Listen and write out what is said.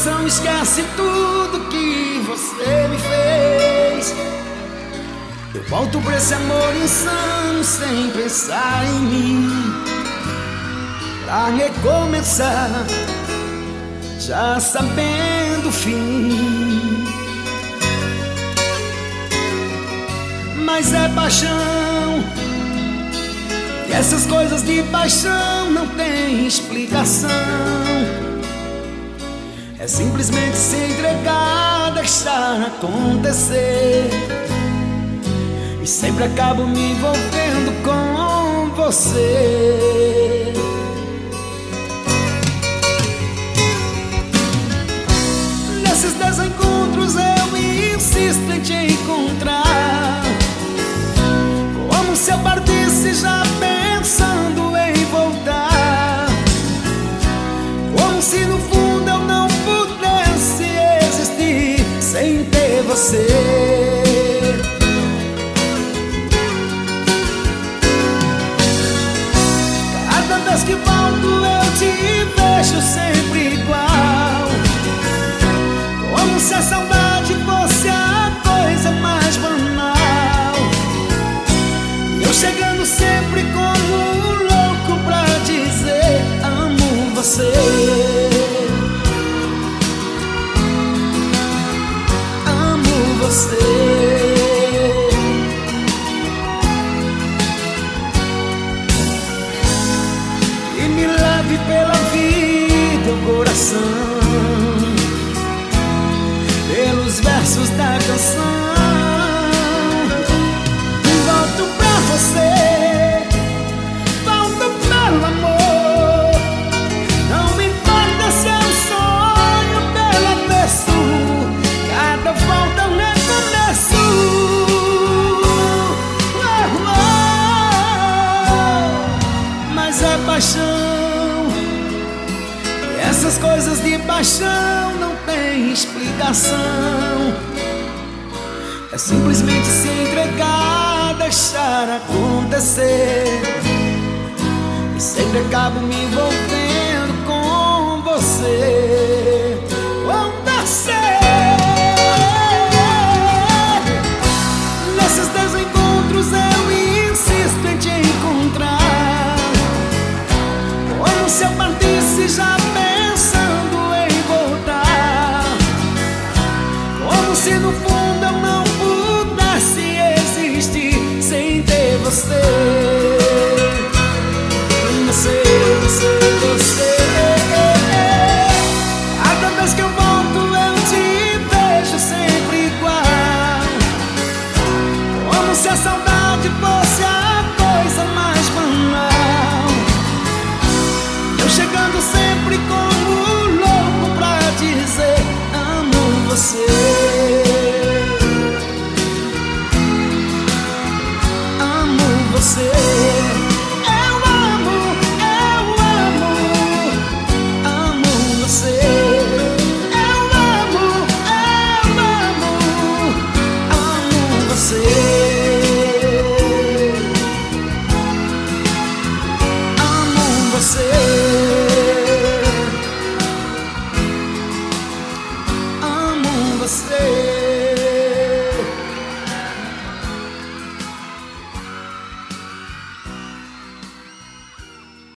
coração esquece tudo que você me fez. Eu volto pra esse amor insano sem pensar em mim, pra recomeçar, já sabendo o fim. Mas é paixão, e essas coisas de paixão não tem explicação. É simplesmente se entregar, deixar acontecer. E sempre acabo me envolvendo com você. Nesses desencontros eu insisto em te encontrar, como se eu partisse já pensando em voltar, como se no fundo eu não pudesse existir sem ter você. Cada vez que volto eu te vejo sempre igual, como se a saudade fosse a coisa mais banal. Eu chegando sempre como um louco pra dizer amo você. Amo você. E me leve pela vida o coração, pelos versos da canção. Volto pra você, volto para o amor. Não me importa se é um sonho pela avesso, cada volta é um recomeço. Mas é paixão, e essas coisas de paixão não tem explicação. É simplesmente se entregar, deixar acontecer. E sempre acabo me envolvendo com você. Com você. Nesses desencontros eu insisto em te encontrar, como se eu partisse já pensando em voltar, como se no fundo